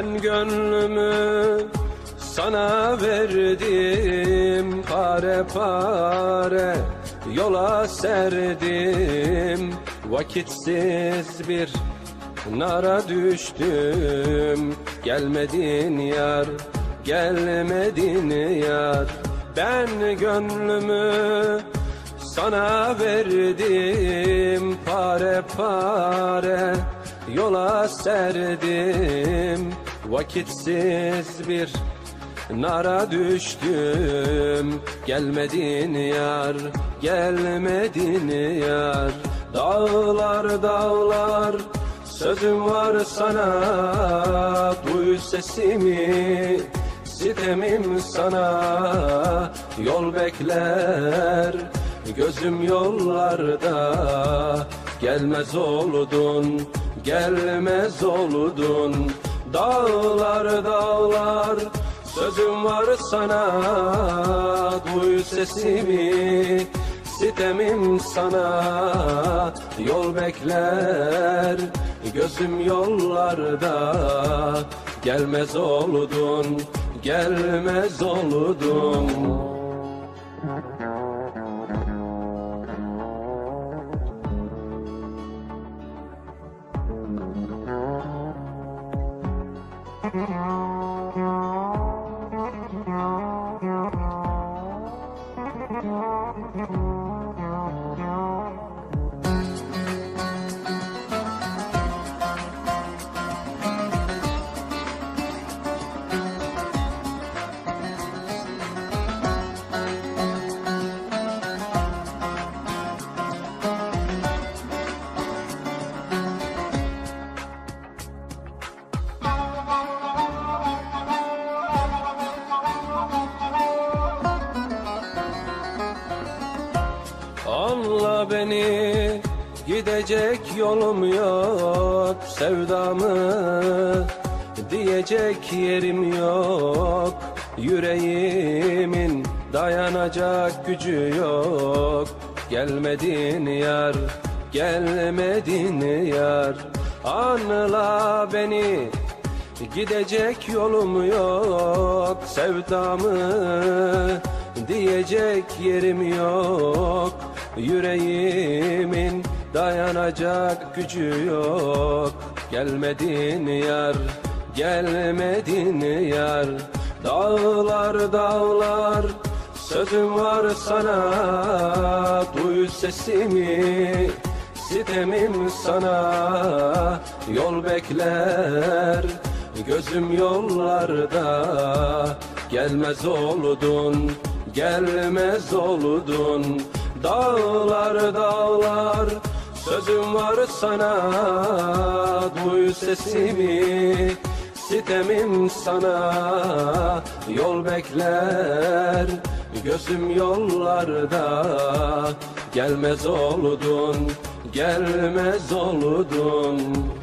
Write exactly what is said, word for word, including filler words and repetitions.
Ben gönlümü sana verdim, pare pare yola serdim. Vakitsiz bir nara düştüm, gelmedin yar, gelmedin yar. Ben gönlümü sana verdim, pare pare yola serdim. Vakitsiz bir nara düştüm, gelmedin yar, gelmedin yar. Dağlar dağlar sözüm var sana, duy sesimi, sitemim sana. Yol bekler gözüm yollarda, gelmez oldun, gelmez oldun. Dağlar dağlar sözüm var sana, duy sesimi, sitemim sana. Yol bekler gözüm yollarda, gelmez oldun, gelmez oldun. Anla beni, gidecek yolum yok, sevdamı diyecek yerim yok. Yüreğimin dayanacak gücü yok, gelmedin yar, gelmedin yar. Anla beni, gidecek yolum yok, sevdamı diyecek yerim yok. Yüreğimin dayanacak gücü yok, gelmedin yar, gelmedin yar. Dağlar dağlar sözüm var sana, duy sesimi, sitemim sana. Yol bekler gözüm yollarda, gelmez oldun, gelmez oldun. Dağlar dağlar sözüm var sana, duy sesimi, sitemim sana. Yol bekler gözüm yollarda, gelmez oldun, gelmez oldun.